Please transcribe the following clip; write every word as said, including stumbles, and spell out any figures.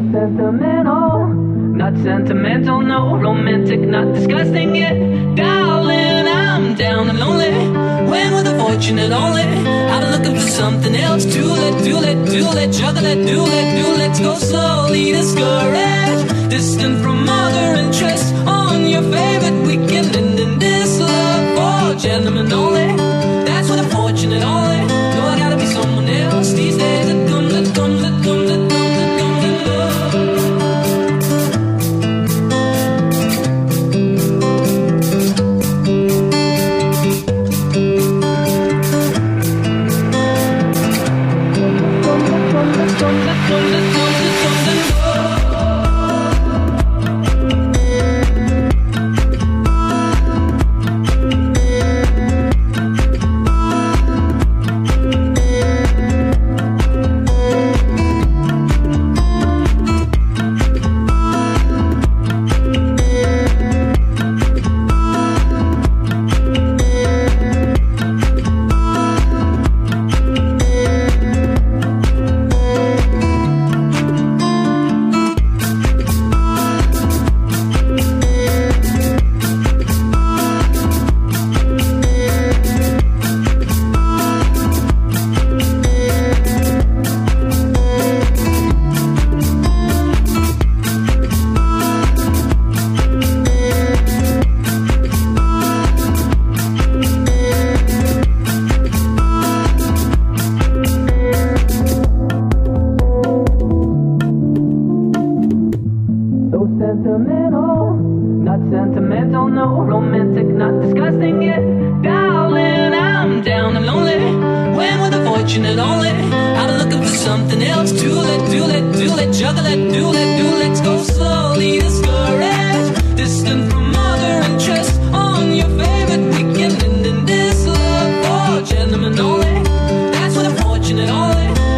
sentimental, not sentimental, no romantic, not disgusting yet. Darling, I'm down and lonely. When with the fortunate only, I've been looking for something else. Do let, do let, do let, juggle it, do let, do let's go slowly. Discouraged, distant from other interests. On your favorite weekend, and in this love for gentlemen only. That's with the fortunate only. No, I gotta be someone else these days. It comes, it comes, it comes, it comes, it comes in love. Sentimental, not sentimental, no romantic, not disgusting yet. Darling, I'm down and lonely. When with the fortunate only, I've been looking for something else. Do let, do let, do let, juggle it, do let, do let's go slowly. Discouraged, distant from other interests. On your favorite weekend, and in this love for gentlemen only. That's with the fortunate only.